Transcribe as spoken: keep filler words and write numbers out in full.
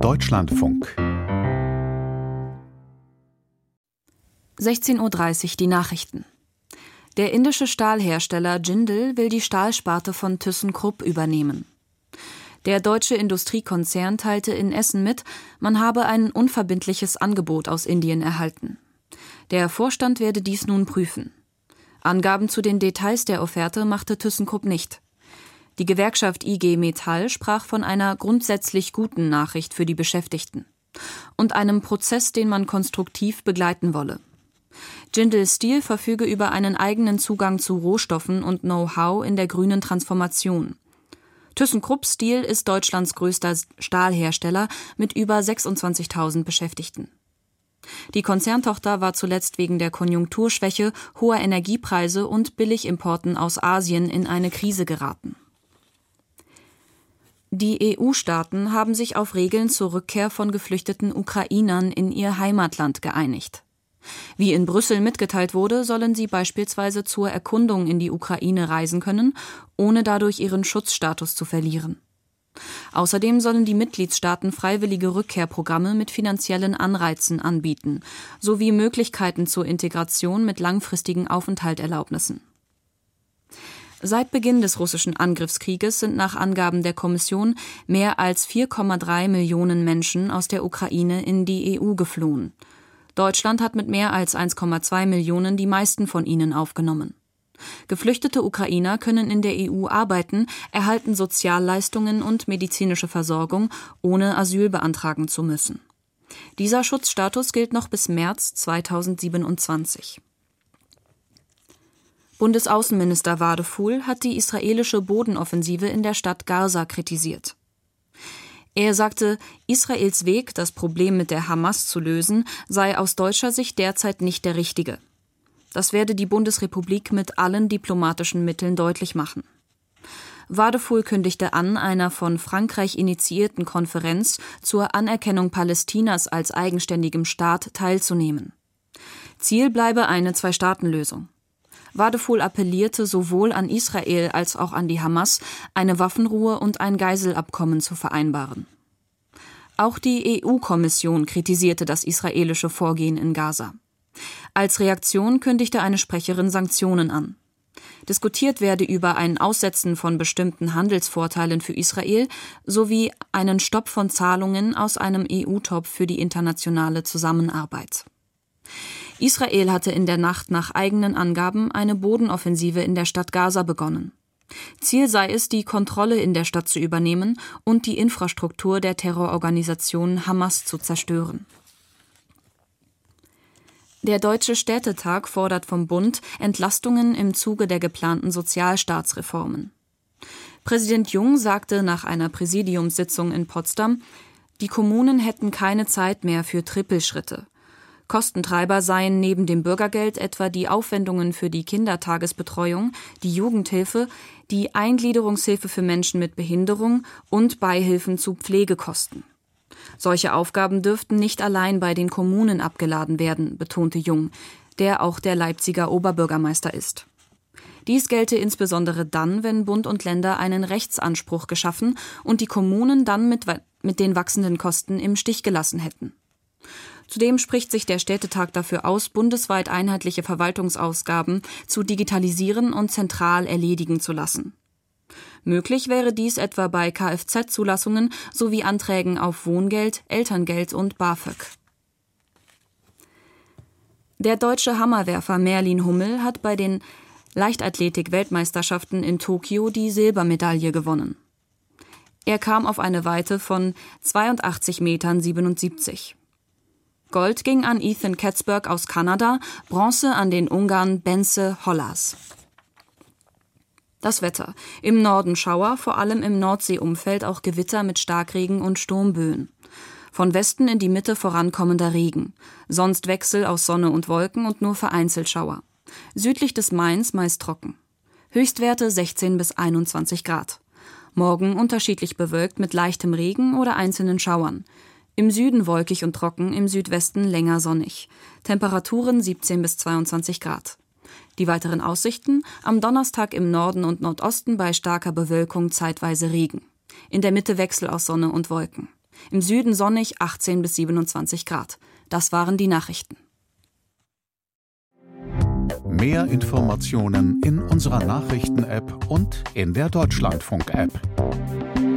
Deutschlandfunk. sechzehn Uhr dreißig die Nachrichten. Der indische Stahlhersteller Jindal will die Stahlsparte von ThyssenKrupp übernehmen. Der deutsche Industriekonzern teilte in Essen mit, man habe ein unverbindliches Angebot aus Indien erhalten. Der Vorstand werde dies nun prüfen. Angaben zu den Details der Offerte machte ThyssenKrupp nicht. Die Gewerkschaft I G Metall sprach von einer grundsätzlich guten Nachricht für die Beschäftigten und einem Prozess, den man konstruktiv begleiten wolle. Jindal Steel verfüge über einen eigenen Zugang zu Rohstoffen und Know-how in der grünen Transformation. ThyssenKrupp Steel ist Deutschlands größter Stahlhersteller mit über sechsundzwanzigtausend Beschäftigten. Die Konzerntochter war zuletzt wegen der Konjunkturschwäche, hoher Energiepreise und Billigimporten aus Asien in eine Krise geraten. Die E U-Staaten haben sich auf Regeln zur Rückkehr von geflüchteten Ukrainern in ihr Heimatland geeinigt. Wie in Brüssel mitgeteilt wurde, sollen sie beispielsweise zur Erkundung in die Ukraine reisen können, ohne dadurch ihren Schutzstatus zu verlieren. Außerdem sollen die Mitgliedstaaten freiwillige Rückkehrprogramme mit finanziellen Anreizen anbieten, sowie Möglichkeiten zur Integration mit langfristigen Aufenthaltserlaubnissen. Seit Beginn des russischen Angriffskrieges sind nach Angaben der Kommission mehr als vier Komma drei Millionen Menschen aus der Ukraine in die E U geflohen. Deutschland hat mit mehr als eins Komma zwei Millionen die meisten von ihnen aufgenommen. Geflüchtete Ukrainer können in der E U arbeiten, erhalten Sozialleistungen und medizinische Versorgung, ohne Asyl beantragen zu müssen. Dieser Schutzstatus gilt noch bis März zweitausendsiebenundzwanzig. Bundesaußenminister Wadephul hat die israelische Bodenoffensive in der Stadt Gaza kritisiert. Er sagte, Israels Weg, das Problem mit der Hamas zu lösen, sei aus deutscher Sicht derzeit nicht der richtige. Das werde die Bundesrepublik mit allen diplomatischen Mitteln deutlich machen. Wadephul kündigte an, einer von Frankreich initiierten Konferenz zur Anerkennung Palästinas als eigenständigem Staat teilzunehmen. Ziel bleibe eine Zwei-Staaten-Lösung. Wadephul appellierte sowohl an Israel als auch an die Hamas, eine Waffenruhe und ein Geiselabkommen zu vereinbaren. Auch die E U-Kommission kritisierte das israelische Vorgehen in Gaza. Als Reaktion kündigte eine Sprecherin Sanktionen an. Diskutiert werde über ein Aussetzen von bestimmten Handelsvorteilen für Israel sowie einen Stopp von Zahlungen aus einem E U-Topf für die internationale Zusammenarbeit. Israel hatte in der Nacht nach eigenen Angaben eine Bodenoffensive in der Stadt Gaza begonnen. Ziel sei es, die Kontrolle in der Stadt zu übernehmen und die Infrastruktur der Terrororganisation Hamas zu zerstören. Der Deutsche Städtetag fordert vom Bund Entlastungen im Zuge der geplanten Sozialstaatsreformen. Präsident Jung sagte nach einer Präsidiumssitzung in Potsdam, die Kommunen hätten keine Zeit mehr für Trippelschritte. Kostentreiber seien neben dem Bürgergeld etwa die Aufwendungen für die Kindertagesbetreuung, die Jugendhilfe, die Eingliederungshilfe für Menschen mit Behinderung und Beihilfen zu Pflegekosten. Solche Aufgaben dürften nicht allein bei den Kommunen abgeladen werden, betonte Jung, der auch der Leipziger Oberbürgermeister ist. Dies gelte insbesondere dann, wenn Bund und Länder einen Rechtsanspruch geschaffen und die Kommunen dann mit, mit den wachsenden Kosten im Stich gelassen hätten. Zudem spricht sich der Städtetag dafür aus, bundesweit einheitliche Verwaltungsausgaben zu digitalisieren und zentral erledigen zu lassen. Möglich wäre dies etwa bei Kfz-Zulassungen sowie Anträgen auf Wohngeld, Elterngeld und BAföG. Der deutsche Hammerwerfer Merlin Hummel hat bei den Leichtathletik-Weltmeisterschaften in Tokio die Silbermedaille gewonnen. Er kam auf eine Weite von zweiundachtzig Komma siebenundsiebzig Metern. Gold ging an Ethan Katzberg aus Kanada, Bronze an den Ungarn Bence Hollas. Das Wetter. Im Norden Schauer, vor allem im Nordseeumfeld auch Gewitter mit Starkregen und Sturmböen. Von Westen in die Mitte vorankommender Regen. Sonst Wechsel aus Sonne und Wolken und nur vereinzelt Schauer. Südlich des Mains meist trocken. Höchstwerte sechzehn bis einundzwanzig Grad. Morgen unterschiedlich bewölkt mit leichtem Regen oder einzelnen Schauern. Im Süden wolkig und trocken, im Südwesten länger sonnig. Temperaturen siebzehn bis zweiundzwanzig Grad. Die weiteren Aussichten: am Donnerstag im Norden und Nordosten bei starker Bewölkung zeitweise Regen. In der Mitte Wechsel aus Sonne und Wolken. Im Süden sonnig, achtzehn bis siebenundzwanzig Grad. Das waren die Nachrichten. Mehr Informationen in unserer Nachrichten-App und in der Deutschlandfunk-App.